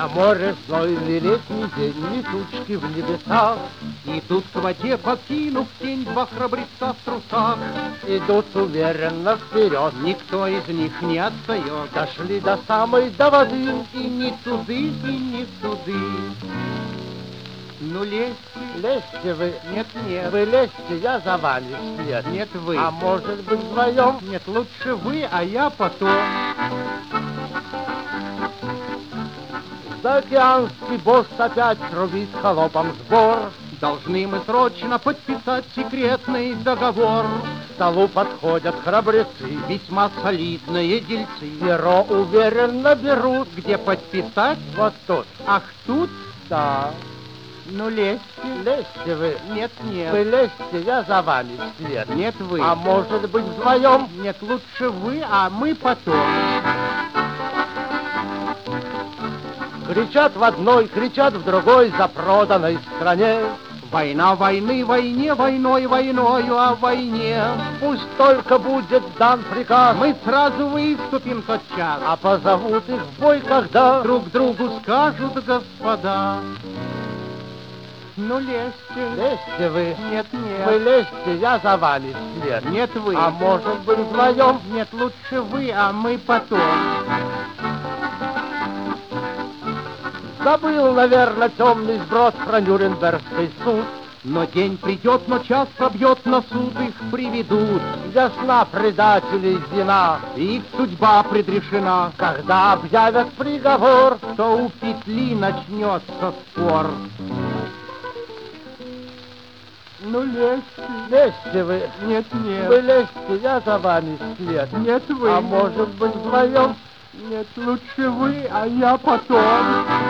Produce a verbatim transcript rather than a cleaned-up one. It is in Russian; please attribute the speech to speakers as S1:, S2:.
S1: море злой летний день, ни тучки в небесах.
S2: Идут к воде, покинув тень, два храбреца в трусах.
S1: Идут уверенно вперед,
S2: Никто из них не отстает.
S1: дошли до самой до воды.
S2: И ни туды, и ни туды. Ну лезьте.
S1: Лезьте вы,
S2: Нет, нет.
S1: вы лезьте, я за вами вслед.
S2: Нет, вы.
S1: А может быть вдвоем?
S2: Нет, лучше вы, а я потом.
S1: Заокеанский босс опять трубит холопом сбор.
S2: Должны мы срочно подписать секретный договор.
S1: К столу подходят храбрецы,
S2: Весьма солидные дельцы.
S1: перо уверенно берут.
S2: Где подписать?
S1: Вот тут.
S2: Ах, тут?
S1: Да.
S2: Ну лезьте.
S1: Лезьте вы.
S2: Нет, нет.
S1: Вы лезьте, я за вами вслед.
S2: Нет, вы.
S1: А может быть вдвоем?
S2: Нет, лучше вы, а мы потом.
S1: Кричат в одной, кричат в другой запроданной стране.
S2: Война войны, войне, войной, войною, о войне.
S1: Пусть только будет дан приказ,
S2: Мы сразу выступим тот час.
S1: а позовут их в бой, когда
S2: Друг другу скажут господа. Ну лезьте.
S1: лезьте вы.
S2: Нет,
S1: Вы
S2: нет.
S1: лезьте, я за вами вслед.
S2: Нет, вы.
S1: А может быть вдвоем?
S2: Нет, лучше вы, а мы потом.
S1: Забыл, наверное, темный сброд про Нюрнбергский суд.
S2: Но день придет, но час пробьет, на суд их приведут.
S1: Для сна предателей вина.
S2: И их судьба предрешена.
S1: Когда объявят приговор,
S2: То у петли начнется спор. Ну лезьте.
S1: лезьте вы.
S2: Нет, нет.
S1: Вы лезьте, я за вами вслед.
S2: Нет, вы.
S1: А может быть вдвоем?
S2: Нет, лучше вы, а я потом.